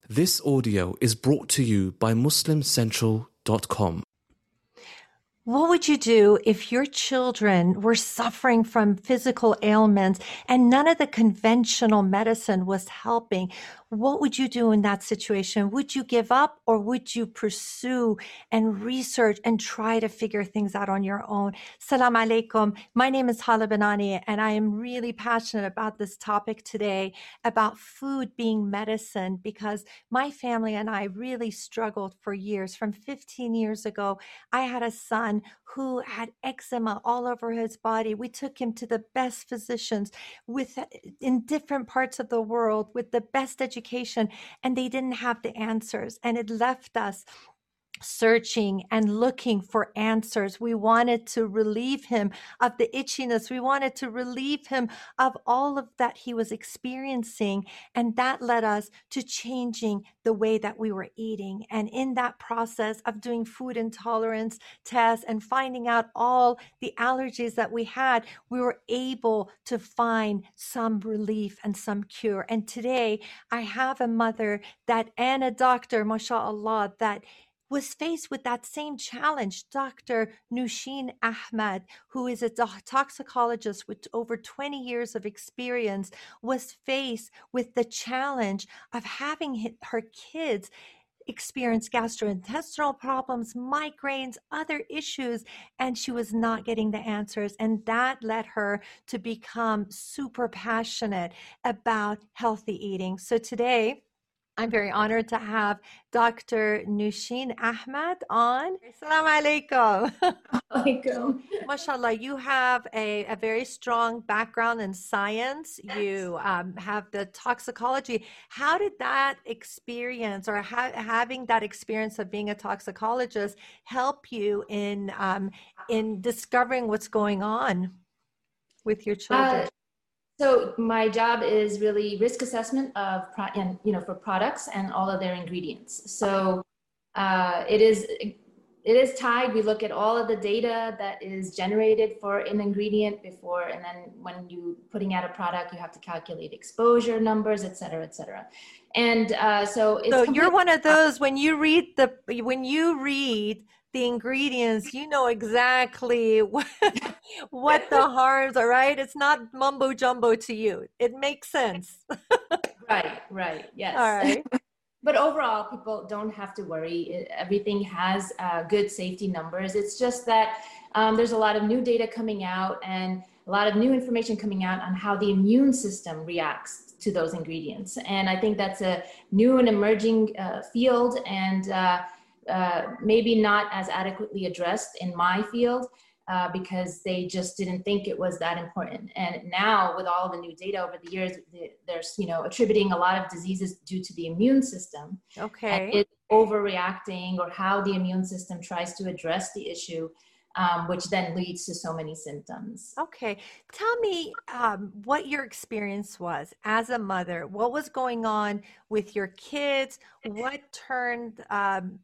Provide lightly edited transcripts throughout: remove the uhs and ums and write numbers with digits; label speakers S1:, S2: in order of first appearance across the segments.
S1: This audio is brought to you by MuslimCentral.com.
S2: What would you do if your children were suffering from physical ailments and none of the conventional medicine was helping? What would you do in that situation? Would you give up, or would you pursue and research and try to figure things out on your own? Salam alaikum. My name is Hala Banani, and I am really passionate about this topic today, about food being medicine, because my family and I really struggled for years. From 15 years ago, I had a son who had eczema all over his body. We took him to the best physicians in different parts of the world with the best education, and they didn't have the answers. And it left us searching and looking for answers. We wanted to relieve him of the itchiness. We wanted to relieve him of all of that he was experiencing. And that led us to changing the way that we were eating. And in that process of doing food intolerance tests and finding out all the allergies that we had, we were able to find some relief and some cure. And today I have a mother and a doctor, mashallah, that was faced with that same challenge. Dr. Noosheen Ahmed, who is a toxicologist with over 20 years of experience, was faced with the challenge of having her kids experience gastrointestinal problems, migraines, other issues, and she was not getting the answers. And that led her to become super passionate about healthy eating. So today, I'm very honored to have Dr. Noosheen Ahmed on. Assalamu alaikum.
S3: Alaikum.
S2: Mashallah, you have a very strong background in science. You have the toxicology. How did that experience, or having that experience of being a toxicologist, help you in discovering what's going on with your children?
S3: So my job is really risk assessment of for products and all of their ingredients. So it is tied. We look at all of the data that is generated for an ingredient before, and then when you putting out a product, you have to calculate exposure numbers, et cetera, et cetera. And so
S2: you're one of those, when you read the ingredients, you know exactly what the harms are, right? It's not mumbo jumbo to you. It makes sense.
S3: Right. Yes.
S2: All right.
S3: But overall, people don't have to worry. Everything has good safety numbers. It's just that there's a lot of new data coming out and a lot of new information coming out on how the immune system reacts to those ingredients. And I think that's a new and emerging field, and maybe not as adequately addressed in my field because they just didn't think it was that important. And now with all the new data over the years, there's, attributing a lot of diseases due to the immune system.
S2: Okay.
S3: And it's overreacting, or how the immune system tries to address the issue, which then leads to so many symptoms.
S2: Okay. Tell me what your experience was as a mother. What was going on with your kids? What turned on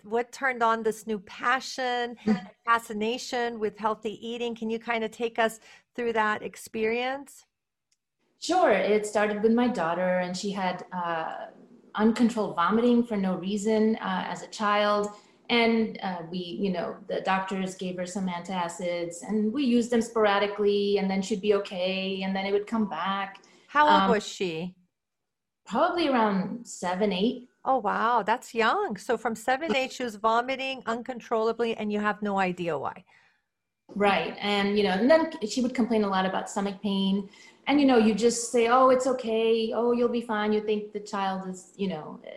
S2: this new passion, fascination with healthy eating? Can you kind of take us through that experience?
S3: Sure. It started with my daughter, and she had uncontrolled vomiting for no reason as a child. And the doctors gave her some antacids, and we used them sporadically, and then she'd be okay, and then it would come back.
S2: How old was she?
S3: Probably around 7, 8.
S2: Oh, wow. That's young. So from 7, 8, she was vomiting uncontrollably, and you have no idea why.
S3: Right. And, and then she would complain a lot about stomach pain. And, you just say, oh, it's okay. Oh, you'll be fine. You think the child is, you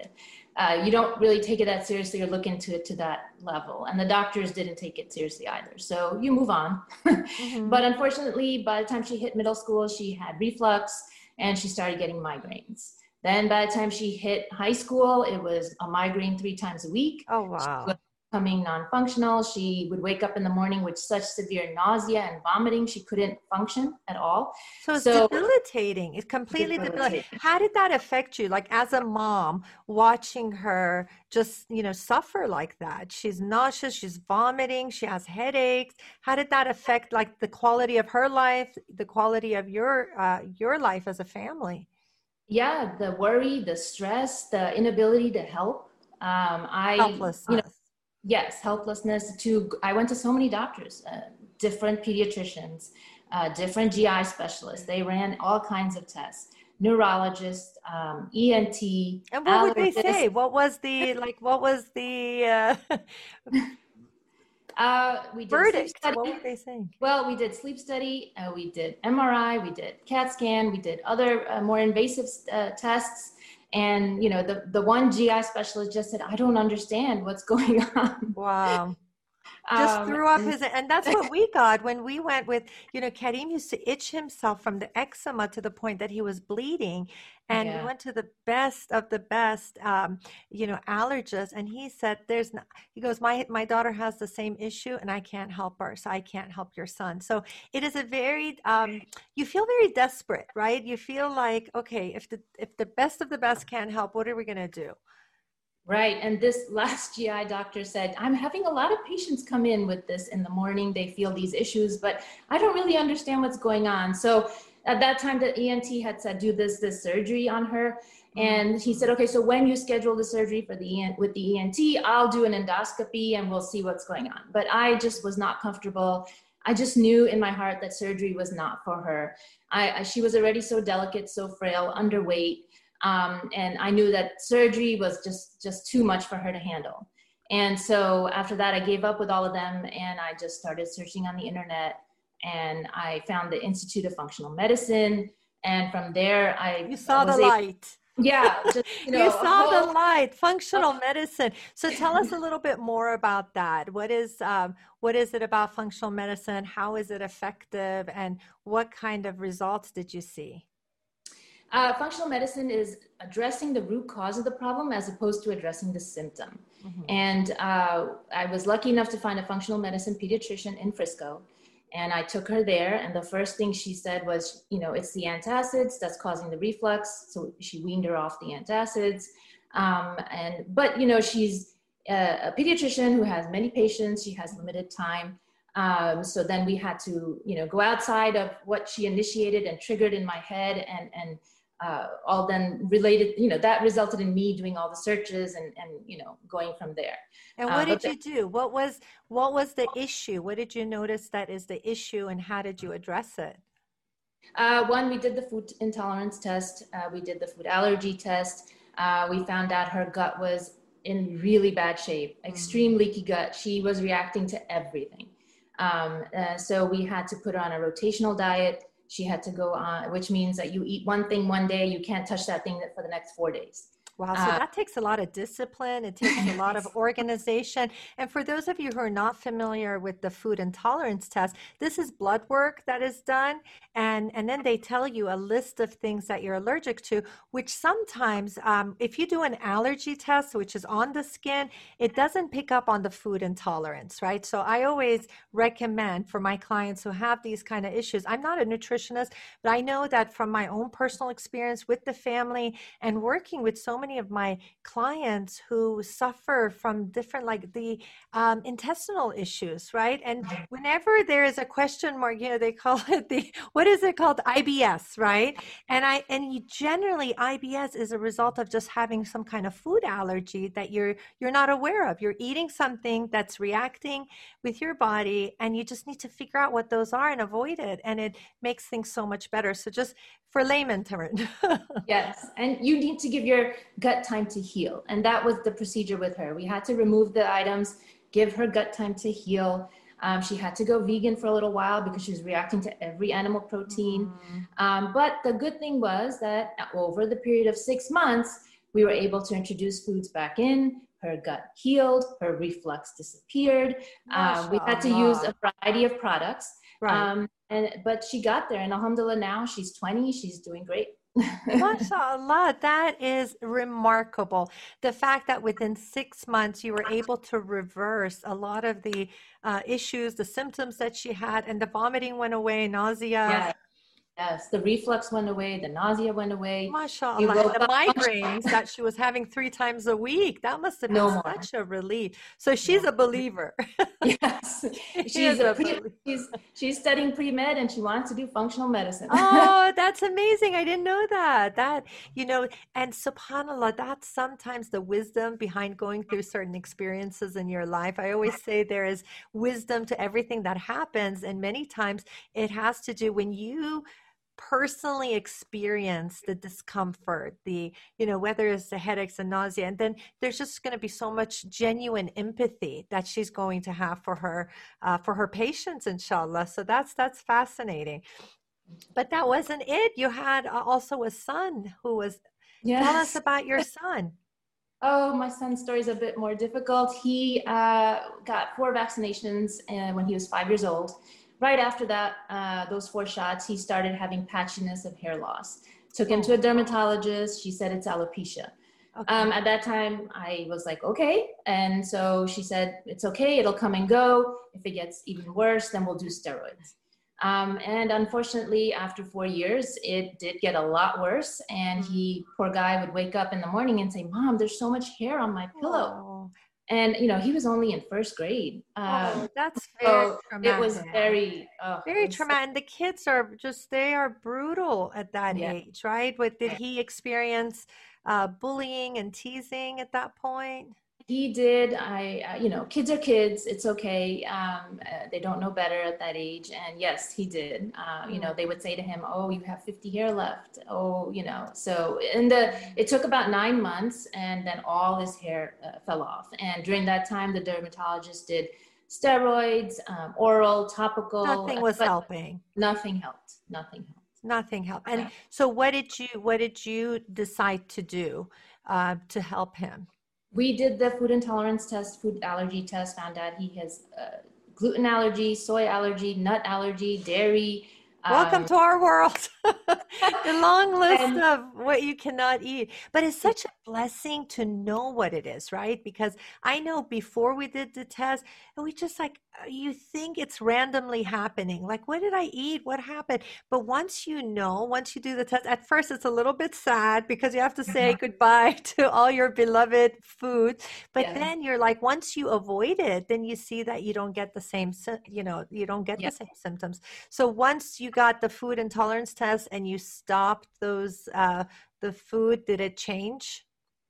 S3: don't really take it that seriously or look into it to that level. And the doctors didn't take it seriously either. So you move on. Mm-hmm. But unfortunately, by the time she hit middle school, she had reflux and she started getting migraines. Then by the time she hit high school, it was a migraine 3 times a week.
S2: Oh, wow.
S3: Becoming non-functional. She would wake up in the morning with such severe nausea and vomiting. She couldn't function at all.
S2: So it's debilitating. It's completely debilitating. How did that affect you? Like, as a mom, watching her just, suffer like that. She's nauseous, she's vomiting, she has headaches. How did that affect like the quality of her life, the quality of your life as a family?
S3: Yeah, the worry, the stress, the inability to help.
S2: Helplessness.
S3: Yes, helplessness. I went to so many doctors, different pediatricians, different GI specialists. They ran all kinds of tests, neurologists, ENT,
S2: And what would they
S3: allergists.
S2: say? What was the
S3: We did a sleep
S2: verdict?
S3: study.
S2: What were they saying?
S3: Well, we did sleep study, we did MRI, we did CAT scan, we did other more invasive tests. And, you know, the one GI specialist just said, I don't understand what's going on.
S2: Wow. Just threw up
S3: And
S2: his, and that's what we got when we went with, Karim used to itch himself from the eczema to the point that he was bleeding. And we
S3: yeah,
S2: went to the best of the best, allergist. And he said, he goes, my daughter has the same issue and I can't help her. So I can't help your son. So it is a very, you feel very desperate, right? You feel like, okay, if the best of the best can't help, what are we going to do?
S3: right. And this last GI doctor said, I'm having a lot of patients come in with this in the morning. They feel these issues, but I don't really understand what's going on. So at that time, the ENT had said, do this surgery on her. And he said, okay, so when you schedule the surgery for with the ENT, I'll do an endoscopy and we'll see what's going on. But I just was not comfortable. I just knew in my heart that surgery was not for her. She was already so delicate, so frail, underweight. And I knew that surgery was just too much for her to handle. And so after that, I gave up with all of them and I just started searching on the internet and I found the Institute of Functional Medicine. And from there,
S2: You saw the
S3: was able,
S2: light.
S3: yeah, just,
S2: You
S3: a
S2: saw the
S3: whole,
S2: light, functional medicine. So tell us a little bit more about that. What is it about functional medicine? How is it effective? And what kind of results did you see?
S3: functional medicine is addressing the root cause of the problem as opposed to addressing the symptom.
S2: Mhm.
S3: And I was lucky enough to find a functional medicine pediatrician in Frisco. And I took her there. And the first thing she said was, it's the antacids that's causing the reflux. So she weaned her off the antacids. But she's a pediatrician who has many patients. She has limited time. So then we had to, go outside of what she initiated and triggered in my head and all then related, that resulted in me doing all the searches and going from there.
S2: And what
S3: But
S2: did you do? What was the issue? What did you notice that is the issue and how did you address it?
S3: one, we did the food intolerance test. We did the food allergy test. We found out her gut was in really bad shape, extreme leaky gut. She was reacting to everything. So we had to put her on a rotational diet. She had to go on, which means that you eat one thing one day, you can't touch that thing for the next 4 days.
S2: Wow, so that takes a lot of discipline. It takes a lot of organization. And for those of you who are not familiar with the food intolerance test, this is blood work that is done. And then they tell you a list of things that you're allergic to, which sometimes, if you do an allergy test, which is on the skin, it doesn't pick up on the food intolerance, right? So I always recommend for my clients who have these kind of issues. I'm not a nutritionist, but I know that from my own personal experience with the family and working with so many of my clients who suffer from different, like the intestinal issues, right? And whenever there is a question mark, they call it what is it called? IBS, right? Generally IBS is a result of just having some kind of food allergy that you're not aware of. You're eating something that's reacting with your body, and you just need to figure out what those are and avoid it. And it makes things so much better. So just for layman terms.
S3: Yes, and you need to give your gut time to heal. And that was the procedure with her. We had to remove the items, give her gut time to heal. She had to go vegan for a little while because she was reacting to every animal protein. But the good thing was that over the period of 6 months, we were able to introduce foods back in. Her gut healed, her reflux disappeared. We had to use a variety of products.
S2: Right.
S3: But she got there, and alhamdulillah, now she's 20, she's doing great.
S2: MashaAllah, that is remarkable. The fact that within 6 months you were able to reverse a lot of the issues, the symptoms that she had, and the vomiting went away, nausea.
S3: Yeah. Yes, the reflux went away, the nausea went away. He
S2: MashaAllah. And
S3: woke
S2: the
S3: up
S2: migraines that she was having 3 times a week, that must have been
S3: no more.
S2: such a relief. So she's
S3: No.
S2: a believer.
S3: Yes,
S2: She is a believer.
S3: she's studying pre-med and she wants to do functional medicine.
S2: Oh, that's amazing. I didn't know that. And subhanAllah, that's sometimes the wisdom behind going through certain experiences in your life. I always say there is wisdom to everything that happens. And many times it has to do when you personally experience the discomfort, whether it's the headaches and nausea, and then there's just going to be so much genuine empathy that she's going to have for her patients, inshallah. So that's fascinating. But that wasn't it. You had also a son who was, tell us
S3: Yes.
S2: about your son.
S3: Oh, my son's story is a bit more difficult. He got 4 vaccinations when he was 5 years old. Right after that, those 4 shots, he started having patchiness of hair loss. Took him to a dermatologist. She said it's alopecia.
S2: Okay.
S3: At that time, I was like, okay. And so she said, it's okay. It'll come and go. If it gets even worse, then we'll do steroids. And unfortunately, after 4 years, it did get a lot worse. And poor guy, would wake up in the morning and say, Mom, there's so much hair on my pillow.
S2: Oh,
S3: And, he was only in first grade.
S2: that's very
S3: So
S2: traumatic.
S3: it was very,
S2: Very
S3: it was-
S2: traumatic. And the kids they are brutal at that
S3: Yeah.
S2: age, right? Did he experience bullying and teasing at that point?
S3: He did. Kids are kids. It's okay. They don't know better at that age. And yes, he did. They would say to him, "Oh, you have 50 hair left." Oh, So it took about 9 months, and then all his hair fell off. And during that time, the dermatologist did steroids, oral, topical.
S2: Nothing was
S3: but
S2: helping.
S3: Nothing helped. Nothing helped.
S2: Nothing helped. And
S3: Yeah.
S2: so what did you decide to do to help him?
S3: We did the food intolerance test, food allergy test, found out he has gluten allergy, soy allergy, nut allergy, dairy.
S2: Welcome to our world. The long list
S3: And-
S2: of what you cannot eat. But it's such a blessing to know what it is, right? Because I know before we did the test, we just you think it's randomly happening. Like, what did I eat? What happened? But once you do the test, at first it's a little bit sad because you have to say goodbye to all your beloved food. But
S3: Yeah.
S2: then you're like, once you avoid it, then you see that you don't get the same, you don't get
S3: Yeah.
S2: the same symptoms. So once you got the food intolerance test and you stopped the food, did it change?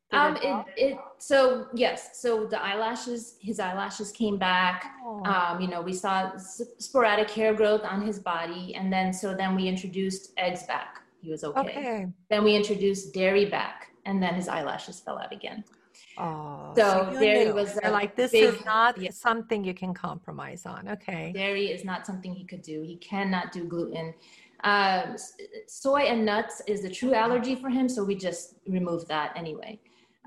S3: So yes, so his eyelashes came back.
S2: Oh.
S3: We saw sporadic hair growth on his body, and then we introduced eggs back. He was okay.
S2: Okay.
S3: Then we introduced dairy back, and then his eyelashes fell out again.
S2: Oh,
S3: So
S2: you
S3: dairy
S2: knew.
S3: was
S2: You're like, this
S3: big-
S2: is not
S3: yeah.
S2: something you can compromise on. Okay.
S3: Dairy is not something he could do. He cannot do gluten. Soy and nuts is the true allergy for him, so we just removed that anyway.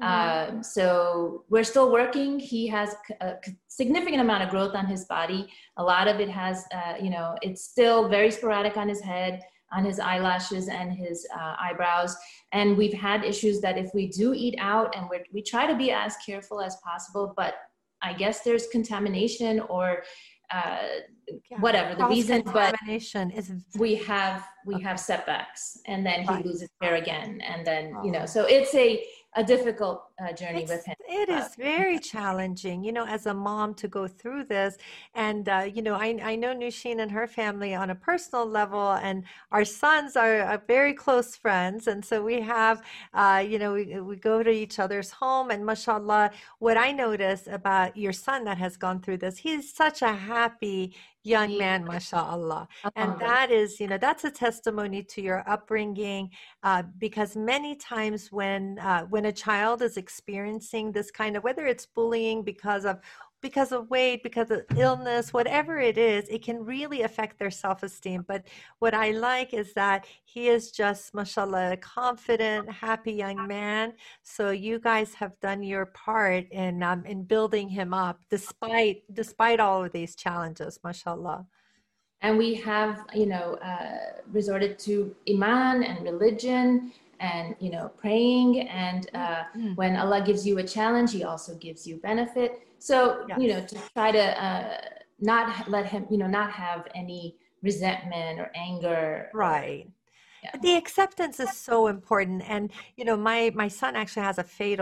S3: So we're still working. He has a significant amount of growth on his body. A lot of it has, it's still very sporadic on his head, on his eyelashes and his eyebrows. And we've had issues that if we do eat out, and we try to be as careful as possible, but I guess there's contamination or whatever the reason, but
S2: Contamination is
S3: we have setbacks, and then he
S2: Right.
S3: loses hair again, and then so it's a difficult journey with him.
S2: It is very challenging, as a mom to go through this. And, I know Nusheen and her family on a personal level, and our sons are very close friends. And so we have, we go to each other's home, and mashallah, what I notice about your son that has gone through this, he's such a happy young man, mashallah. And that is, that's a testimony to your upbringing, because many times when a child is experiencing this kind of, whether it's bullying because of weight, because of illness, whatever it is, it can really affect their self-esteem. But what I like is that he is just, mashallah, a confident, happy young man. So you guys have done your part in building him up, despite all of these challenges, mashallah.
S3: And we have, resorted to iman and religion, and praying, and when Allah gives you a challenge, He also gives you benefit. So
S2: Yes.
S3: to try to not let him, not have any resentment or anger.
S2: Right.
S3: Yeah.
S2: The acceptance is so important. And, my son actually has a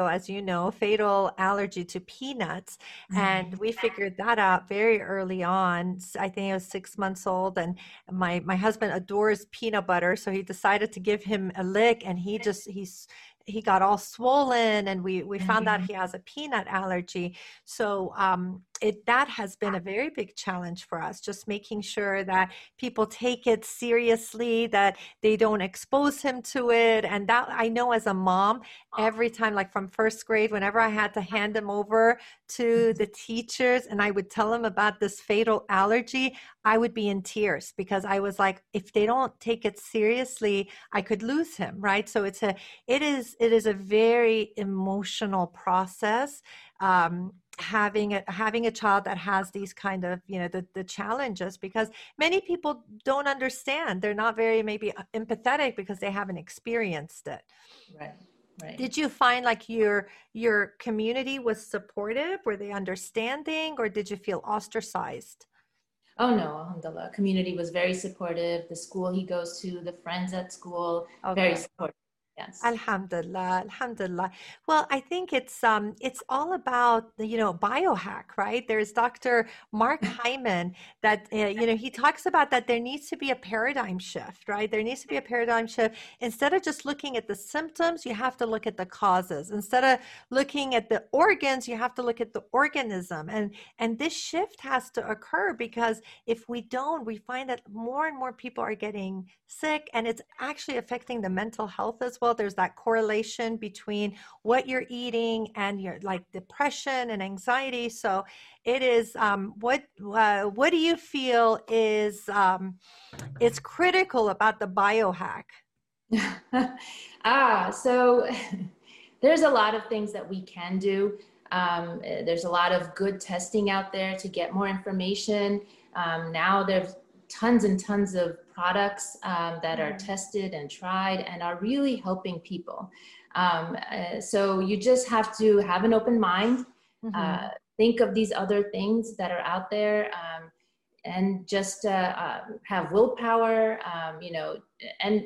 S2: fatal allergy to peanuts. And we figured that out very early on. I think he was 6 months old. And my husband adores peanut butter. So he decided to give him a lick, and he got all swollen, and we found out he has a peanut allergy. So that has been a very big challenge for us, just making sure that people take it seriously, that they don't expose him to it. And that, I know as a mom, every time, like from first grade, whenever I had to hand him over to the teachers and I would tell them about this fatal allergy, I would be in tears, because I was like, if they don't take it seriously, I could lose him, right? So it is a very emotional process. Having a child that has these kind of, the challenges, because many people don't understand. They're not very maybe empathetic because they haven't experienced it.
S3: Right.
S2: Did you find like your community was supportive? Were they understanding, or did you feel ostracized?
S3: Oh no, alhamdulillah. Community was very supportive. The school he goes to, the friends at school, very supportive. Yes.
S2: Alhamdulillah, alhamdulillah. Well, I think it's all about the, biohack, right? There's Dr. Mark Hyman that, he talks about that there needs to be a paradigm shift, right? There needs to be a paradigm shift. Instead of just looking at the symptoms, you have to look at the causes. Instead of looking at the organs, you have to look at the organism. And this shift has to occur, because if we don't, we find that more and more people are getting sick, and it's actually affecting the mental health as well. There's that correlation between what you're eating and your like depression and anxiety. So it is, what do you feel is critical about the biohack?
S3: So there's a lot of things that we can do. There's a lot of good testing out there to get more information. Now there's tons and tons of products that are tested and tried and are really helping people. So you just have to have an open mind, think of these other things that are out there, and just have willpower, and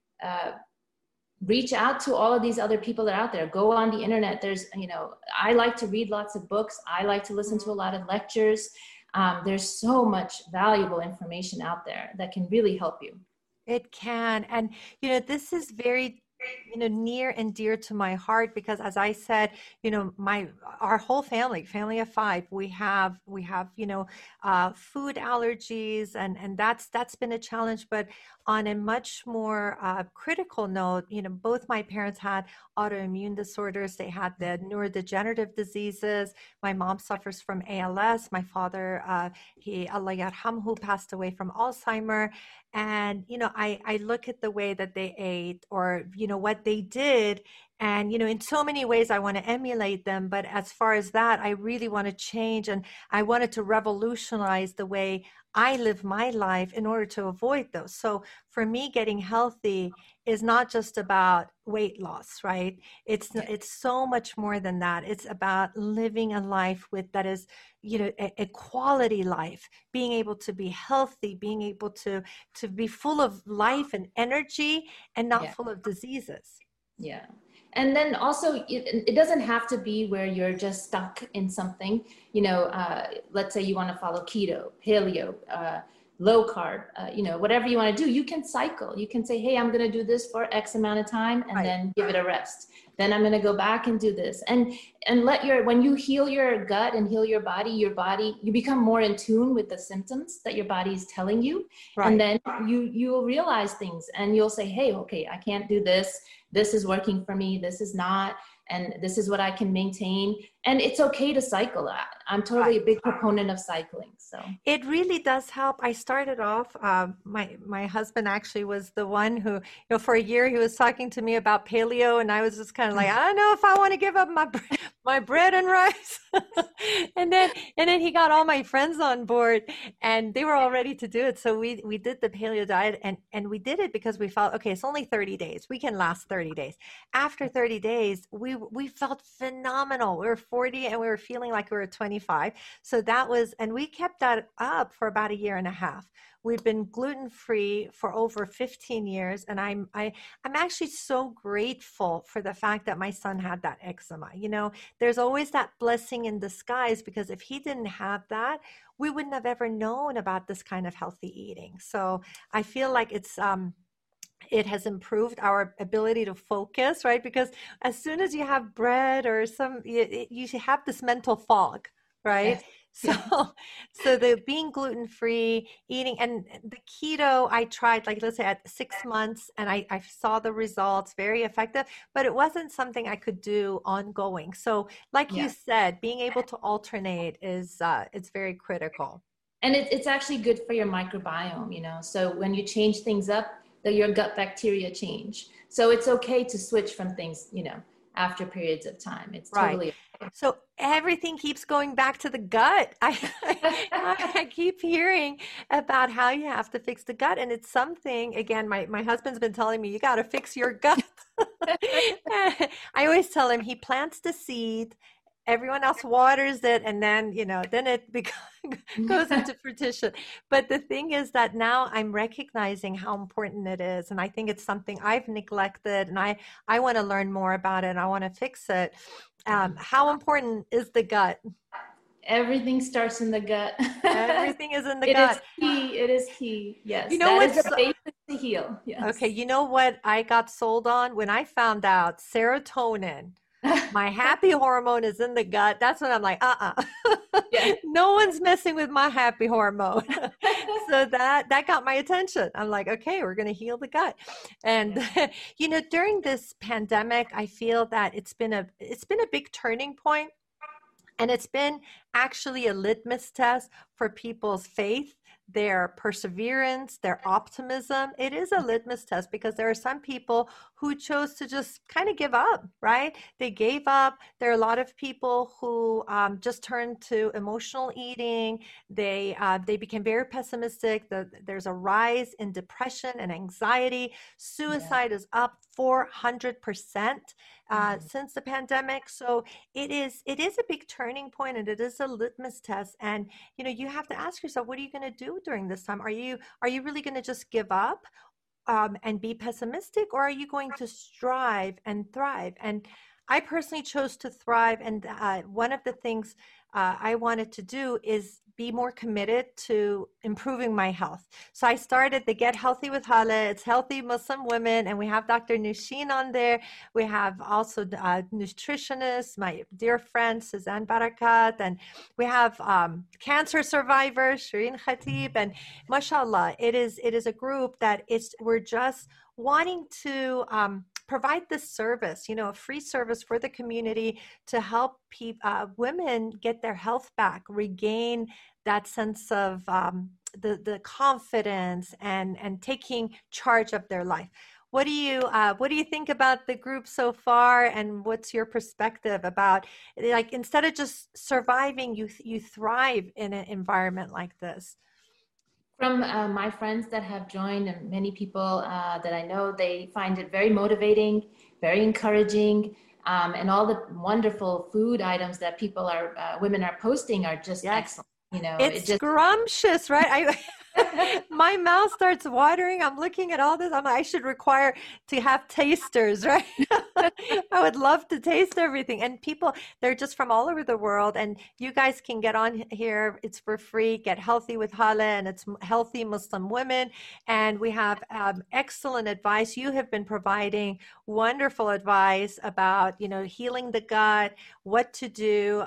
S3: reach out to all of these other people that are out there. Go on the internet. There's, I like to read lots of books. I like to listen to a lot of lectures. There's so much valuable information out there that can really help you.
S2: It can. And, this is very, near and dear to my heart, because as I said, our whole family of 5, we have, food allergies, and that's been a challenge. But on a much more critical note, both my parents had autoimmune disorders. They had the neurodegenerative diseases. My mom suffers from ALS. My father, Allah yarhamhu, passed away from Alzheimer. And, I look at the way that they ate, or, what they did. And, in so many ways, I want to emulate them. But as far as that, I really want to change. And I wanted to revolutionize the way I live my life in order to avoid those. So for me, getting healthy is not just about weight loss, right? It's so much more than that. It's about living a life that is, a quality life, being able to be healthy, being able to be full of life and energy, and not full of diseases.
S3: Yeah. And then also, it doesn't have to be where you're just stuck in something. Let's say you want to follow keto, paleo, low carb, whatever you want to do. You can cycle. You can say, hey, I'm going to do this for X amount of time, and then give it a rest. Then I'm going to go back and do this. And when you heal your gut and heal your body, you become more in tune with the symptoms that your body is telling you. Right. And then you'll realize things, and you'll say, hey, okay, I can't do this. This is working for me. This is not. And this is what I can maintain. And it's okay to cycle. I'm totally a big proponent of cycling. So
S2: it really does help. I started off, my husband actually was the one who, for a year he was talking to me about paleo, and I was just kind of like, I don't know if I want to give up my bread and rice. And then he got all my friends on board and they were all ready to do it. So we did the paleo diet and we did it because we felt, okay, it's only 30 days. We can last 30 days. After 30 days, we felt phenomenal. We were 40 and we were feeling like we were 25. So that was, and we kept that up for about a year and a half. We've been gluten-free for over 15 years, and I'm actually so grateful for the fact that my son had that eczema. There's always that blessing in disguise, because if he didn't have that, we wouldn't have ever known about this kind of healthy eating. So I feel like it has improved our ability to focus, right? Because as soon as you have bread or you have this mental fog, right?
S3: Yes.
S2: So, so the being gluten-free, eating, and the keto, I tried, like, let's say at 6 months, and I saw the results, very effective, but it wasn't something I could do ongoing. So like you said, being able to alternate it's very critical.
S3: And it's actually good for your microbiome, So when you change things up, your gut bacteria change. So it's okay to switch from things, after periods of time. It's totally okay.
S2: So everything keeps going back to the gut. I keep hearing about how you have to fix the gut. And it's something, again, my husband's been telling me, you got to fix your gut. I always tell him he plants the seed, everyone else waters it, and then then it goes into fruition. But the thing is that now I'm recognizing how important it is, and I think it's something I've neglected, and I want to learn more about it, and I want to fix it. How important is the gut?
S3: Everything starts in the gut.
S2: Everything is in the gut.
S3: It is key. Yes.
S2: That
S3: is the basis to heal. Yes.
S2: Okay. You know what I got sold on? When I found out serotonin, my happy hormone, is in the gut, that's when I'm like, yeah. No one's messing with my happy hormone. So that got my attention. I'm like, okay, we're going to heal the gut. And during this pandemic, I feel that it's been a big turning point, and it's been actually a litmus test for people's faith, their perseverance, their optimism. It is a litmus test, because there are some people who chose to just kind of give up, right? They gave up. There are a lot of people who just turned to emotional eating. They became very pessimistic. There's a rise in depression and anxiety. Suicide is up 400% since the pandemic. So it is a big turning point, and it is a litmus test. And you have to ask yourself, what are you going to do during this time? Are you really going to just give up and be pessimistic, or are you going to strive and thrive? And I personally chose to thrive. And one of the things I wanted to do is be more committed to improving my health. So I started the Get Healthy with Hala. It's healthy Muslim women, and we have Dr. Nushin on there. We have also nutritionists, my dear friend Suzanne Barakat, and we have cancer survivor Shireen Khatib, and mashallah, it is a group that we're just wanting to provide this service, a free service for the community to help women get their health back, regain that sense of the confidence and taking charge of their life. What do you think about the group so far, and what's your perspective about, like, instead of just surviving, you thrive in an environment like this?
S3: From my friends that have joined, and many people that I know, they find it very motivating, very encouraging, and all the wonderful food items that women are posting are just excellent.
S2: It's scrumptious, right? My mouth starts watering. I'm looking at all this. I should require to have tasters, right? I would love to taste everything. And people, they're just from all over the world. And you guys can get on here. It's for free. Get Healthy with Hala, and it's healthy Muslim women. And we have excellent advice. You have been providing wonderful advice about, healing the gut, what to do,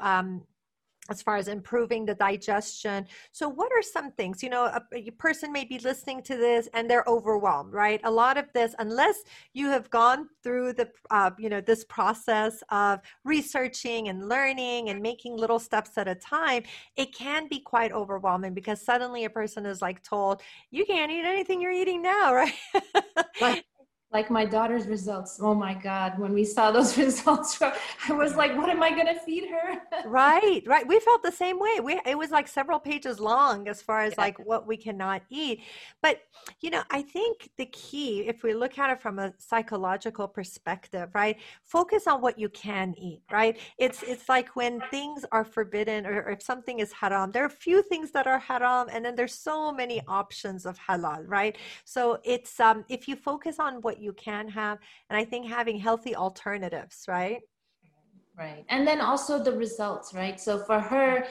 S2: as far as improving the digestion. So what are some things, a person may be listening to this and they're overwhelmed, right? A lot of this, unless you have gone through this process of researching and learning and making little steps at a time, it can be quite overwhelming, because suddenly a person is like told, you can't eat anything you're eating now, right?
S3: Like my daughter's results. Oh my God. When we saw those results, I was like, what am I going to feed her?
S2: Right, right. We felt the same way. It was like several pages long as far as
S3: Yeah.
S2: like what we cannot eat. But, I think the key, if we look at it from a psychological perspective, right? Focus on what you can eat, right? It's like when things are forbidden or if something is haram, there are a few things that are haram and then there's so many options of halal, right? So it's if you focus on what you can have, and I think having healthy alternatives, right?
S3: Right. And then also the results, right? So for her,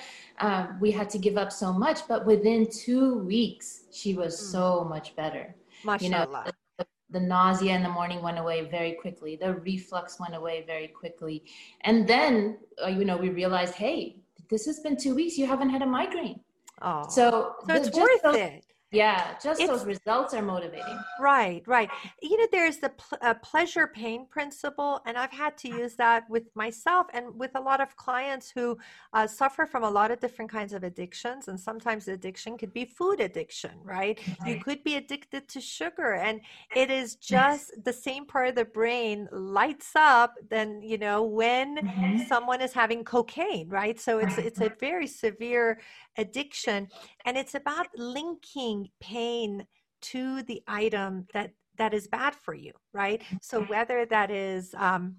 S3: we had to give up so much, but within 2 weeks, she was
S2: Mm,
S3: so much better. You know,
S2: mashallah.
S3: the nausea in the morning went away very quickly. The reflux went away very quickly. And then, we realized, hey, this has been 2 weeks. You haven't had a migraine.
S2: Oh,
S3: So
S2: so it's
S3: just
S2: worth
S3: those,
S2: it.
S3: yeah, just those
S2: It's
S3: results are motivating.
S2: right, right. There's the pleasure pain principle, and I've had to use that with myself and with a lot of clients who suffer from a lot of different kinds of addictions. And sometimes the addiction could be food addiction, right? You
S3: Right.
S2: could be addicted to sugar, and it is just the same part of the brain lights up than, when
S3: Mhm.
S2: someone is having cocaine, right? So it's a very severe addiction, and it's about linking pain to the item that is bad for you, right? So whether that is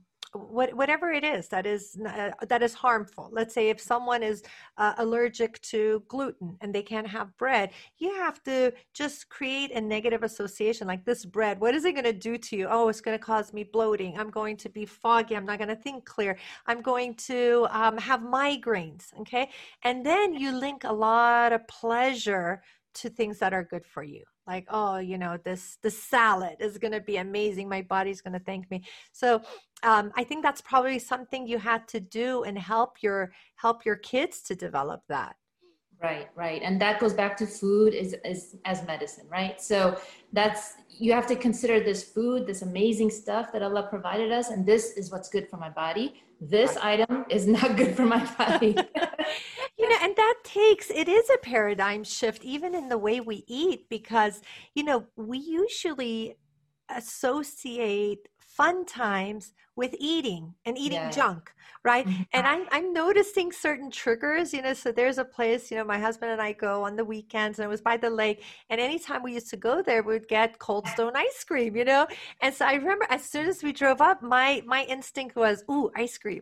S2: whatever it is that is harmful. Let's say if someone is allergic to gluten and they can't have bread, you have to just create a negative association like this bread. What is it going to do to you? Oh, it's going to cause me bloating. I'm going to be foggy. I'm not going to think clear. I'm going to have migraines. Okay, and then you link a lot of pleasure to things that are good for you, like, oh, this salad is going to be amazing, my body's going to thank me. So I think that's probably something you had to do and help your kids to develop that.
S3: Right, right. And that goes back to food is as medicine, right? So that's, you have to consider this food, this amazing stuff that Allah provided us, and this is what's good for my body. This
S2: Right.
S3: item is not good for my body.
S2: And it is a paradigm shift even in the way we eat, because we usually associate fun times with eating and eating
S3: Yeah.
S2: junk, right?
S3: Mhm.
S2: And I'm noticing certain triggers, so there's a place, my husband and I go on the weekends, and it was by the lake, and anytime we used to go there, we would get Cold Stone ice cream. And so I remember as soon as we drove up, my instinct was, ooh, ice cream.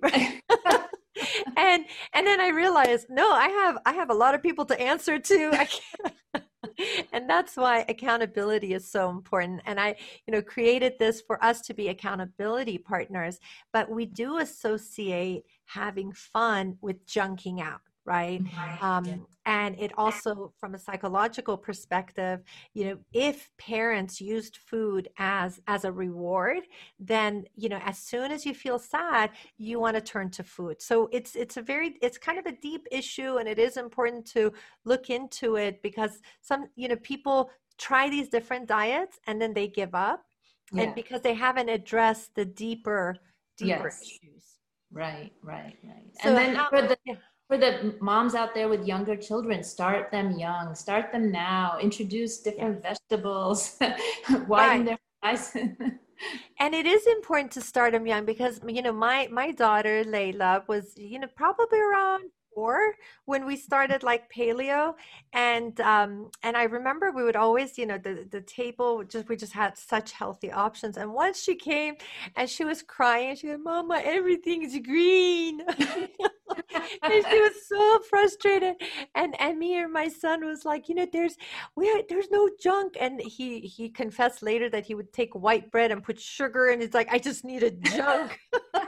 S2: and and then I realized, no, I have a lot of people to answer to. I can't. And that's why accountability is so important. And I, created this for us to be accountability partners, but we do associate having fun with junking out, right?
S3: Yeah.
S2: And it also, from a psychological perspective, if parents used food as a reward, then, as soon as you feel sad, you want to turn to food. So it's kind of a deep issue, and it is important to look into it, because some, people try these different diets and then they give up, and
S3: Yeah.
S2: because they haven't addressed the deeper
S3: Yes.
S2: issues.
S3: Right, right, right. And
S2: So
S3: then
S2: how, yeah,
S3: for the moms out there with younger children, start them young, start them now, introduce different
S2: yes,
S3: vegetables, widen
S2: right.
S3: their horizon.
S2: And it is important to start them young, because my daughter Layla was probably around 4 when we started like paleo, and I remember we would always, the table we just had such healthy options. And once she came and she was crying, she said, "Mama, everything's green." And she was so frustrated, and me and my son was like, there's no junk. And he confessed later that he would take white bread and put sugar, and it's like, I just needed junk.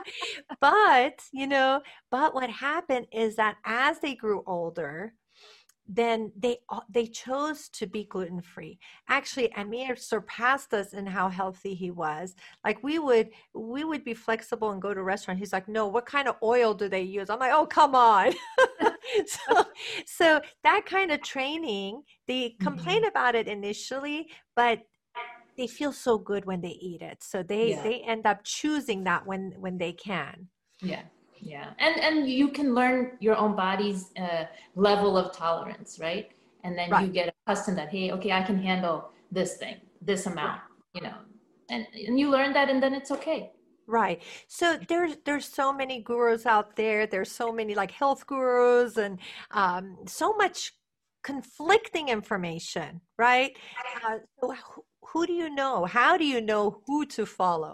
S2: but but what happened is that as they grew older, then they chose to be gluten free. Actually, Amir surpassed us in how healthy he was. Like we would be flexible and go to a restaurant. He's like, "No, what kind of oil do they use?" I'm like, "Oh, come on." so so that kind of training, they complain
S3: Mhm.
S2: about it initially, but they feel so good when they eat it. So they
S3: Yeah.
S2: they end up choosing that when they can.
S3: Yeah, yeah, and you can learn your own body's level of tolerance, right? And then you
S2: Right.
S3: get accustomed that, hey, okay, I can handle this thing, this amount,
S2: Right.
S3: you know. and you learn that, and then it's okay.
S2: Right. So there's so many gurus out there. There's so many like health gurus and so much conflicting information, right? So who do you know? How do you know who to follow?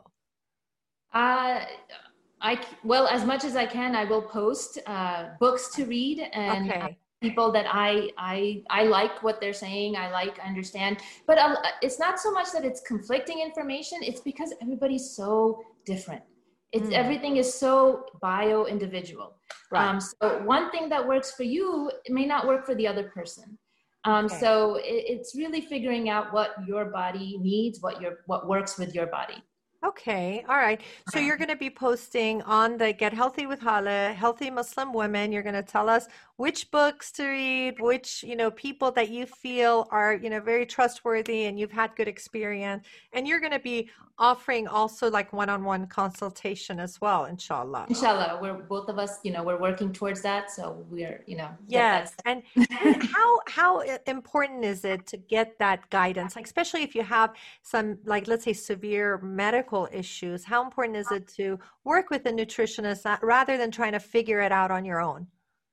S3: Uh, well, as much as I can, I will post books to read and
S2: Okay.
S3: people that I like what they're saying. I understand, but it's not so much that it's conflicting information. It's because everybody's so different. Everything is so bio individual.
S2: Right.
S3: So one thing that works for you, it may not work for the other person.
S2: Okay.
S3: So it's really figuring out what your body needs, what works with your body.
S2: Okay, all right. So you're going to be posting on the Get Healthy with Hala, Healthy Muslim Women. You're going to tell us which books to read, which, people that you feel are, very trustworthy and you've had good experience. And you're going to be offering also like one-on-one consultation as well, inshallah.
S3: Inshallah, we're both of us, we're working towards that. So we're,
S2: Yes. And how important is it to get that guidance? Like, especially if you have some, like, let's say severe medical issues, how important is it to work with a nutritionist rather than trying to figure it out on your own?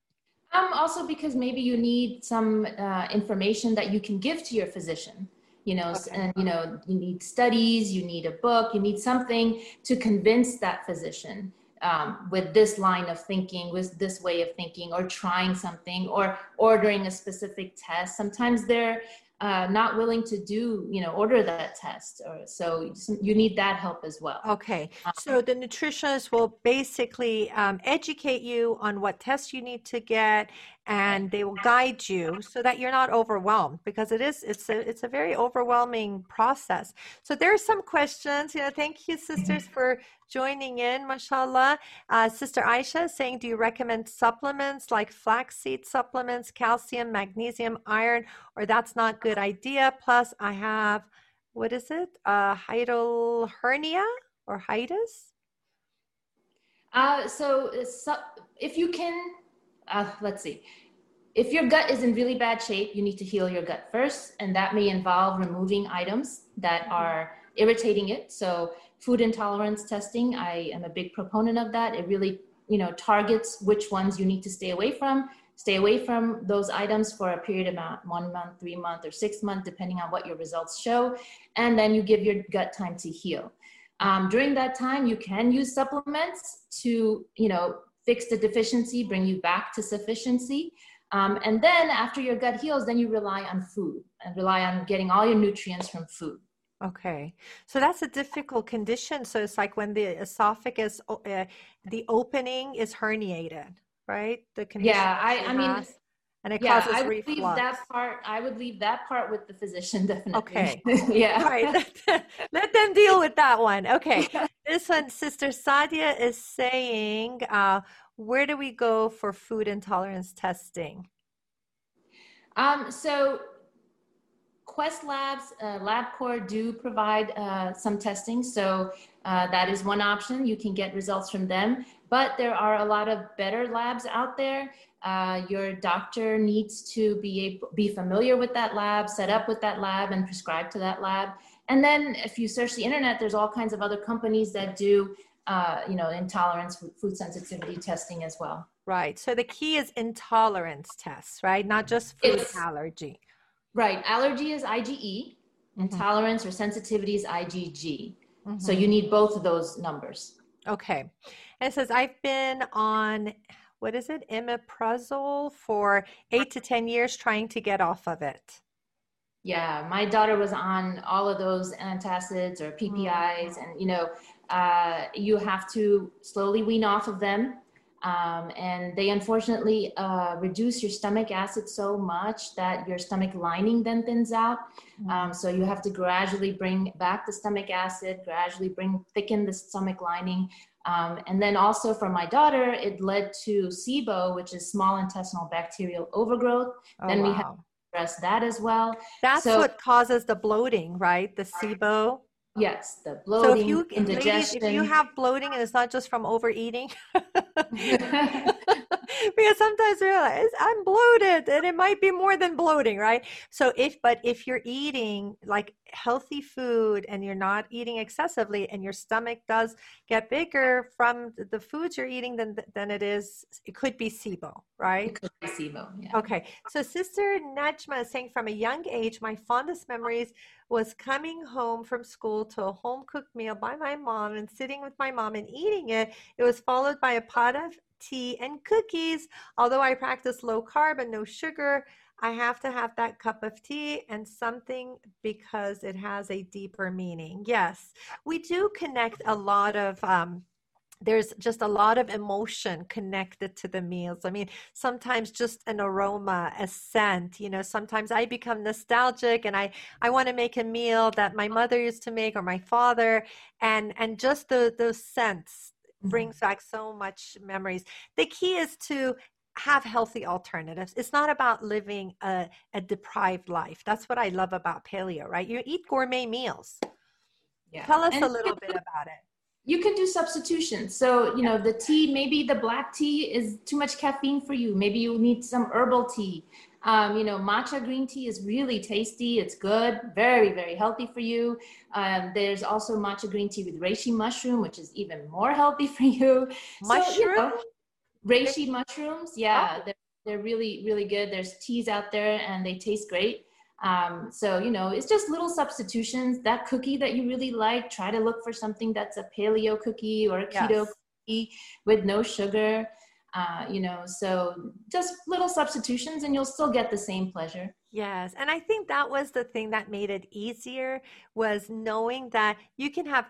S3: Also because maybe you need some information that you can give to your physician,
S2: Okay.
S3: and, you need studies, you need a book, you need something to convince that physician with this line of thinking, with this way of thinking, or trying something, or ordering a specific test. Sometimes they're not willing to order that test, or so you need that help as well.
S2: Okay, so the nutritionist will basically educate you on what tests you need to get, and they will guide you so that you're not overwhelmed, because it's a very overwhelming process. So there are some questions. Thank you, sisters, for joining in, mashallah. Sister Aisha is saying, do you recommend supplements like flaxseed supplements, calcium, magnesium, iron, or that's not good idea? Plus, I have, what is it? Hiatal hernia or hiatus?
S3: So if you can, let's see. If your gut is in really bad shape, you need to heal your gut first, and that may involve removing items that are irritating it. So food intolerance testing, I am a big proponent of that. It really, targets which ones you need to stay away from. Stay away from those items for a period of 1 month, 3 months, or 6 months, depending on what your results show. And then you give your gut time to heal. During that time, you can use supplements to, fix the deficiency, bring you back to sufficiency. And then after your gut heals, then you rely on food and rely on getting all your nutrients from food.
S2: Okay. So that's a difficult condition. So it's like when the esophagus, the opening is herniated, right? The condition.
S3: Yeah, I mean,
S2: and it causes
S3: I would
S2: reflux.
S3: leave that part. I would leave that part with the physician, definitely.
S2: Okay.
S3: Yeah.
S2: All right. Let them deal with that one. Okay. This one, Sister Sadia is saying, where do we go for food intolerance testing?
S3: So Quest Labs, LabCorp do provide some testing. So that is one option. You can get results from them. But there are a lot of better labs out there. Your doctor needs to be familiar with that lab, set up with that lab, and prescribe to that lab. And then if you search the internet, there's all kinds of other companies that do, intolerance, food sensitivity testing as well.
S2: Right. So the key is intolerance tests, right? Not just food allergy.
S3: Right. Allergy is IgE. Intolerance or sensitivity is IgG.
S2: Mm-hmm.
S3: So you need both of those numbers.
S2: Okay. And it says, I've been on, what is it? Imiprazole for 8 to 10 years trying to get off of it.
S3: Yeah. My daughter was on all of those antacids or PPIs, and, you have to slowly wean off of them. And they unfortunately reduce your stomach acid so much that your stomach lining then thins out. So you have to gradually bring back the stomach acid, gradually thicken the stomach lining. And then also for my daughter, it led to SIBO, which is small intestinal bacterial overgrowth. Then we have to address that as well.
S2: That's what causes the bloating, right? The SIBO.
S3: Yes, the bloating,
S2: indigestion. Ladies, if you have bloating and it's not just from overeating, Because sometimes we realize I'm bloated and it might be more than bloating, right? So if you're eating like healthy food and you're not eating excessively and your stomach does get bigger from the foods you're eating, then it could be SIBO, right?
S3: It could be SIBO, yeah.
S2: Okay, so Sister Najma is saying from a young age, my fondest memories was coming home from school to a home cooked meal by my mom and sitting with my mom and eating it. It was followed by a pot of tea and cookies. Although I practice low carb and no sugar, I have to have that cup of tea and something because it has a deeper meaning. Yes, we do connect a lot of there's just a lot of emotion connected to the meals. I mean, sometimes just an aroma, a scent, sometimes I become nostalgic and I want to make a meal that my mother used to make or my father. And just those scents brings back so much memories. The key is to have healthy alternatives. It's not about living a deprived life. That's what I love about paleo, right? You eat gourmet meals.
S3: Yeah.
S2: Tell us a little bit about it.
S3: You can do substitutions. So, the tea, maybe the black tea is too much caffeine for you. Maybe you need some herbal tea. Matcha green tea is really tasty. It's good, very, very healthy for you. There's also matcha green tea with reishi mushroom, which is even more healthy for you.
S2: Mushroom?
S3: So, reishi mushrooms, yeah, they're really, really good. There's teas out there and they taste great. So, it's just little substitutions. That cookie that you really like, try to look for something that's a paleo cookie or a keto cookie with no sugar, so just little substitutions and you'll still get the same pleasure.
S2: Yes. And I think that was the thing that made it easier was knowing that you can have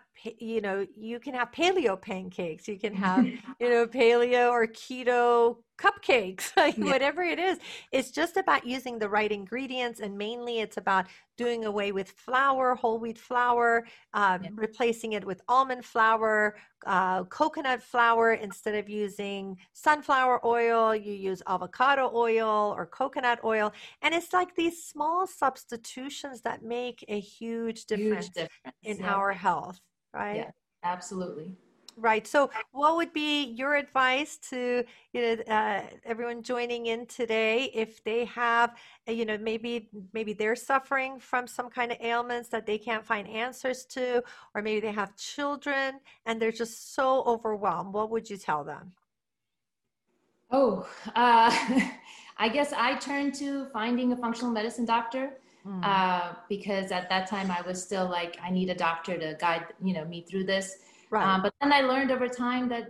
S2: paleo pancakes, you can have, paleo or keto cupcakes, whatever it is. It's just about using the right ingredients. And mainly it's about doing away with flour, whole wheat flour, replacing it with almond flour, coconut flour. Instead of using sunflower oil, you use avocado oil or coconut oil. And it's like these small substitutions that make a huge difference in our health, right?
S3: Yeah, absolutely.
S2: Right. So what would be your advice to, everyone joining in today if they have, maybe they're suffering from some kind of ailments that they can't find answers to, or maybe they have children and they're just so overwhelmed. What would you tell them?
S3: Oh, I guess I turned to finding a functional medicine doctor because at that time I was still like, I need a doctor to guide, me through this. Right. But then I learned over time that,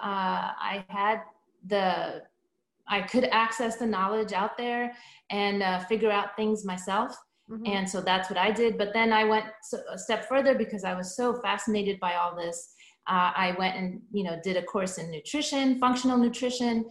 S3: I could access the knowledge out there and figure out things myself. Mm-hmm. And so that's what I did. But then I went a step further because I was so fascinated by all this. I went and, did a course in nutrition, functional nutrition.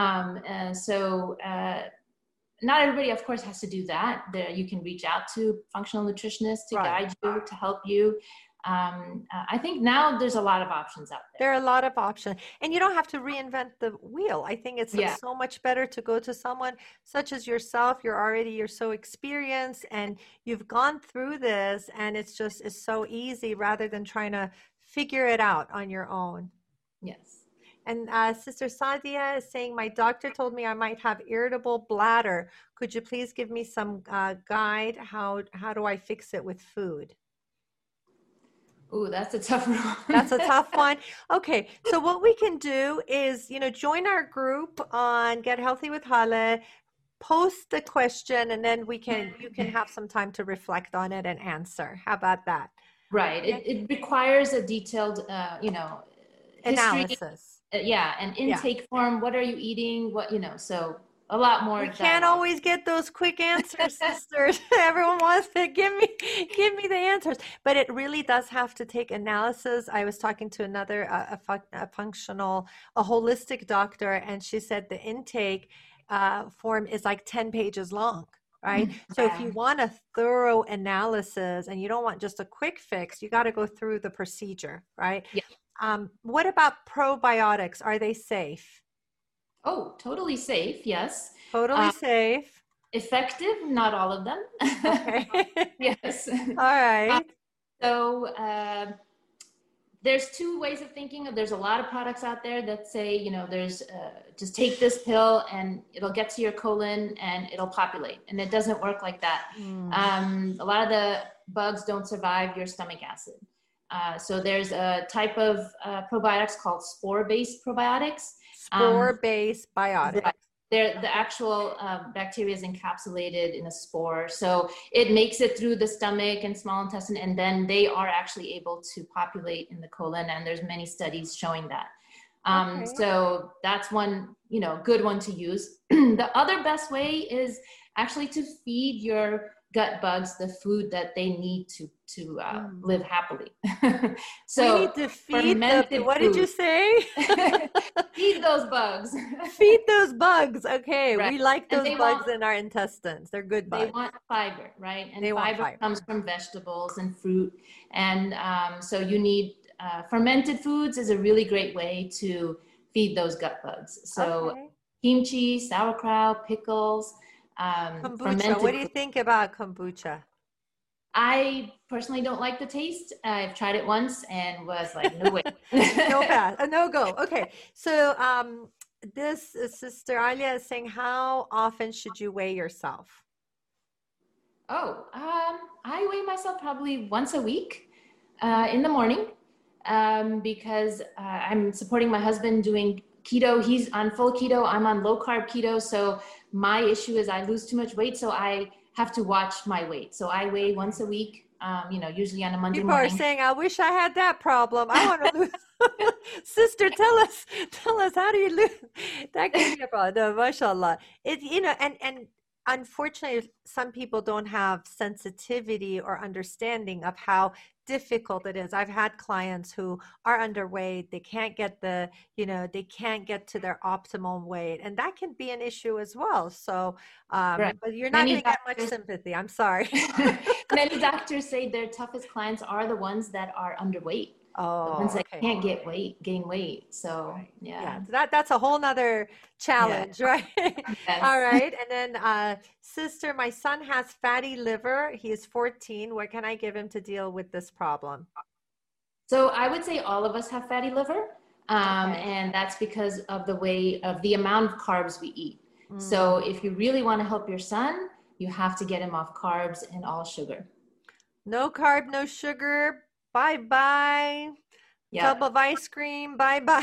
S3: Not everybody, of course, has to do that. You can reach out to functional nutritionists to guide you, to help you. I think now there's a lot of options out there.
S2: There are a lot of options and you don't have to reinvent the wheel. I think it's so much better to go to someone such as yourself. You're so experienced and you've gone through this and it's so easy rather than trying to figure it out on your own.
S3: Yes.
S2: And Sister Sadia is saying, my doctor told me I might have irritable bladder. Could you please give me some guide? How do I fix it with food?
S3: Ooh, that's a tough one.
S2: That's a tough one. Okay, so what we can do is, join our group on Get Healthy with Hala, post the question, and then you can have some time to reflect on it and answer. How about that?
S3: Right. It requires a detailed,
S2: analysis.
S3: An intake form. What are you eating? So a lot more.
S2: We can't always get those quick answers, sisters. Everyone wants to give me the answers, but it really does have to take analysis. I was talking to another a holistic doctor, and she said the intake form is like 10 pages long, right? So if you want a thorough analysis and you don't want just a quick fix, you got to go through the procedure, right?
S3: Yeah.
S2: What about probiotics? Are they safe?
S3: Oh, totally safe. Yes.
S2: Totally safe.
S3: Effective. Not all of them.
S2: Okay.
S3: Yes.
S2: All right.
S3: there's two ways of thinking. There's a lot of products out there that say, there's just take this pill and it'll get to your colon and it'll populate. And it doesn't work like that. A lot of the bugs don't survive your stomach acid. So there's a type of probiotics called spore-based probiotics.
S2: Spore-based biotics.
S3: The actual bacteria is encapsulated in a spore. So it makes it through the stomach and small intestine, and then they are actually able to populate in the colon. And there's many studies showing that. So that's one, good one to use. The other best way is actually to feed your gut bugs the food that they need to live happily. So
S2: we need to feed them. What did you say?
S3: Feed those bugs.
S2: Feed those bugs. Okay,
S3: right.
S2: We like those bugs in our intestines. They're good bugs.
S3: They want fiber, right? And fiber comes from vegetables and fruit. And so you need fermented foods is a really great way to feed those gut bugs. So kimchi, sauerkraut, pickles.
S2: Kombucha. What do you think about kombucha?
S3: I personally don't like the taste. I've tried it once and was like, no way.
S2: No pass, a no go. Okay. So this Sister Alia is saying, how often should you weigh yourself?
S3: I weigh myself probably once a week in the morning because I'm supporting my husband doing keto. He's on full keto. I'm on low carb keto. So my issue is I lose too much weight. So I have to watch my weight. So I weigh once a week, usually on a Monday morning.
S2: People are saying, I wish I had that problem. I want to lose. Sister, tell us, how do you lose? That can be a problem. No, mashallah. And unfortunately, some people don't have sensitivity or understanding of how difficult it is. I've had clients who are underweight. They can't get they can't get to their optimal weight. And that can be an issue as well. So, but you're not going to get much sympathy. I'm sorry.
S3: Many doctors say their toughest clients are the ones that are underweight.
S2: Oh,
S3: the ones that can't gain weight. So yeah.
S2: So that's a whole nother challenge, right?
S3: Yes.
S2: All right. And then sister, my son has fatty liver. He is 14. What can I give him to deal with this problem?
S3: So I would say all of us have fatty liver. And that's because of the amount of carbs we eat. So if you really want to help your son, you have to get him off carbs and all sugar.
S2: No carb, no sugar. Bye-bye. Cup of ice cream. Bye-bye.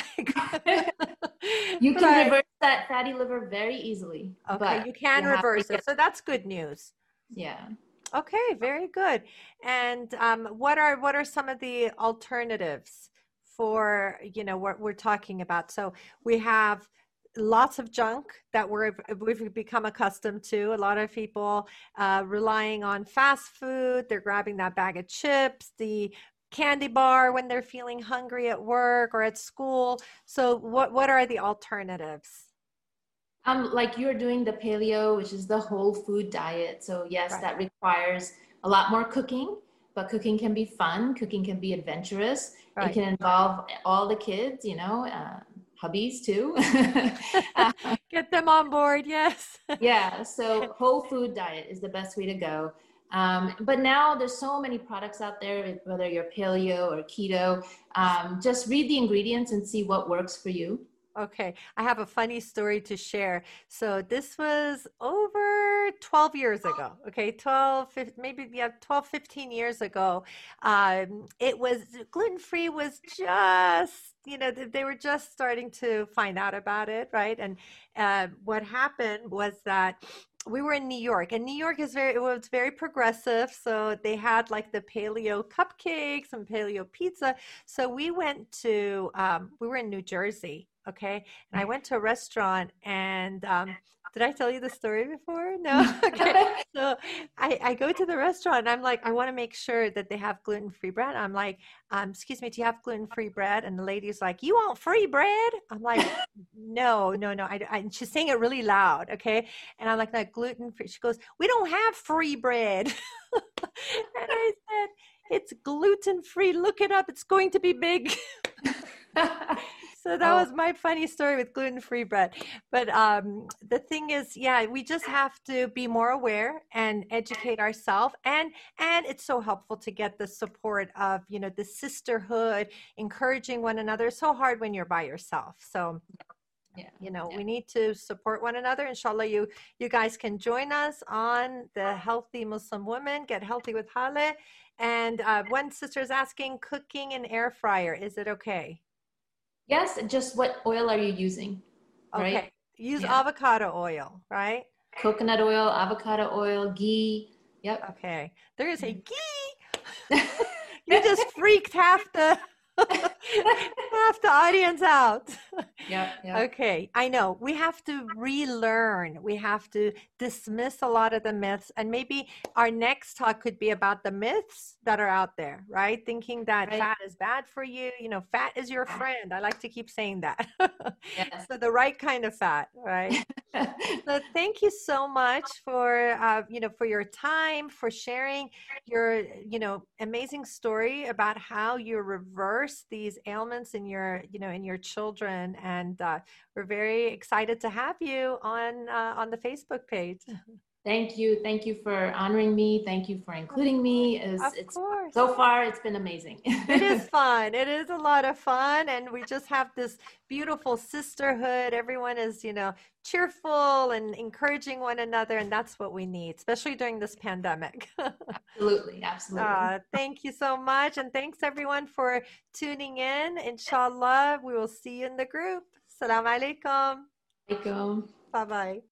S3: You can reverse that fatty liver very easily.
S2: Okay, you can reverse it. So that's good news.
S3: Yeah.
S2: Okay, very good. And what are some of the alternatives for, what we're talking about? So we have lots of junk that we've become accustomed to. A lot of people relying on fast food. They're grabbing that bag of chips, the candy bar when they're feeling hungry at work or at school. So what are the alternatives?
S3: Like you're doing the paleo, which is the whole food diet. So yes, that requires a lot more cooking, but cooking can be fun. Cooking can be adventurous. It can involve all the kids, hubbies too.
S2: Get them on board. Yes.
S3: Yeah. So whole food diet is the best way to go. But now there's so many products out there, whether you're paleo or keto, just read the ingredients and see what works for you.
S2: Okay. I have a funny story to share. So this was over 12 years ago. Okay. 12, 15 years ago. It was gluten-free was just, they were just starting to find out about it. Right. And, what happened was that we were in New York, and New York was very progressive. So they had like the paleo cupcakes and paleo pizza. So we went to, we were in New Jersey. Okay. And I went to a restaurant and, did I tell you the story before? No. Okay. So I go to the restaurant and I'm like, I want to make sure that they have gluten-free bread. I'm like, excuse me, do you have gluten-free bread? And the lady's like, you want free bread? I'm like, no. And she's saying it really loud. Okay. And I'm like, no, gluten-free. She goes, we don't have free bread. And I said, it's gluten-free. Look it up. It's going to be big. So that was my funny story with gluten-free bread. But the thing is, yeah, we just have to be more aware and educate ourselves. And it's so helpful to get the support of, the sisterhood, encouraging one another. It's so hard when you're by yourself. So we need to support one another. Inshallah, you guys can join us on the Healthy Muslim Women, Get Healthy with Hale. And one sister is asking, cooking in air fryer, is it okay?
S3: Yes, just what oil are you using? Right?
S2: Okay, use avocado oil, right?
S3: Coconut oil, avocado oil, ghee. Yep.
S2: Okay, there is a ghee. You just freaked half the audience out.
S3: Yeah.
S2: Okay, I know. We have to relearn. We have to dismiss a lot of the myths. And maybe our next talk could be about the myths that are out there, right? Thinking that fat is bad for you. Fat is your friend. I like to keep saying that.
S3: Yes.
S2: So the right kind of fat, right? So thank you so much for, for your time, for sharing your, amazing story about how you reverse these ailments in your, in your children. And we're very excited to have you on the Facebook page.
S3: Thank you. Thank you for honoring me. Thank you for including me.
S2: Of course.
S3: So far, it's been amazing.
S2: It is fun. It is a lot of fun. And we just have this beautiful sisterhood. Everyone is, cheerful and encouraging one another. And that's what we need, especially during this pandemic.
S3: Absolutely.
S2: Thank you so much. And thanks everyone for tuning in. Inshallah, we will see you in the group. Assalamu alaikum.
S3: Alaikum.
S2: Bye-bye.